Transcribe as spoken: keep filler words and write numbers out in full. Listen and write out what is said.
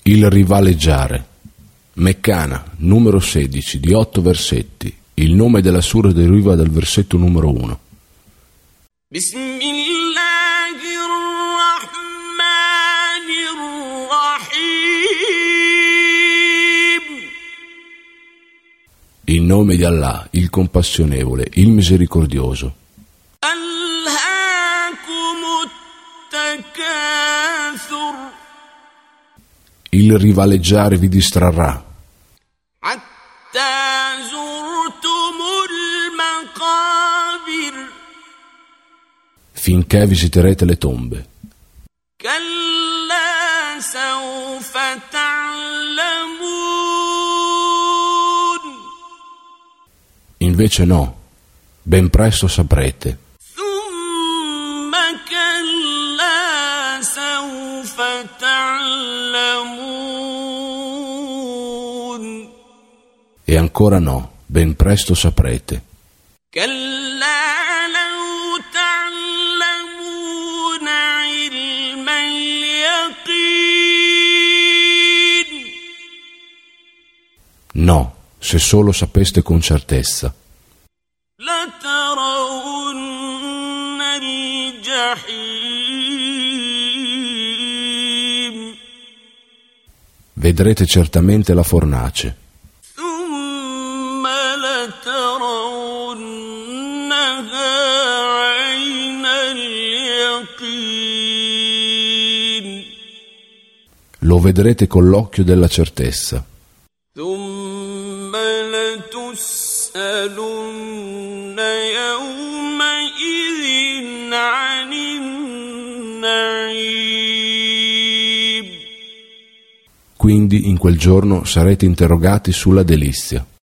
Il rivaleggiare. Meccana, numero sedici, di otto versetti. Il nome della sura deriva dal versetto numero uno. In nome di Allah, il compassionevole, il misericordioso. Il rivaleggiare vi distrarrà. Finché visiterete le tombe. Invece no, ben presto saprete. E ancora no, ben presto saprete. No, se solo sapeste con certezza. Vedrete certamente la fornace. Lo vedrete con l'occhio della certezza. Quindi in quel giorno sarete interrogati sulla delizia.